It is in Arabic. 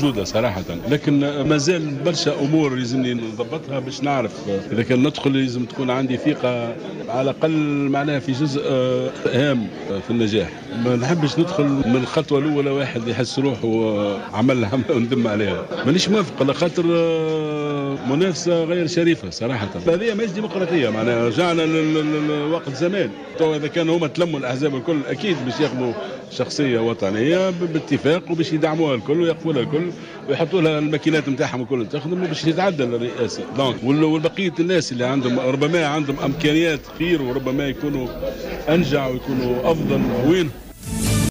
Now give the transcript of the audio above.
موجودة صراحة، لكن مازال برشا أمور لازمني نضبطها باش نعرف إذا كان ندخل. لازم تكون عندي ثقة على الأقل معناها في جزء هام في النجاح. ما نحبش ندخل من الخطوة الأولى واحد يحس روحه عمل عملة وندم عليها. مانيش موافق على خاطر منافسة غير شريفة صراحة. هذه ماهيش ديمقراطية، معناها رجعنا لوقت زمان. تو إذا كانوا هما تلموا الأحزاب الكل أكيد باش ياخذوا شخصية وطنية باتفاق وباش يدعموها الكل ويقفوا لها الكل ويحطوا لها الماكينات نتاعهم الكل تخدم باش يتعدل الرئاسة. دونك والبقية الناس اللي عندهم ربما عندهم إمكانيات خير وربما يكونوا أنجع ويكونوا أفضل وين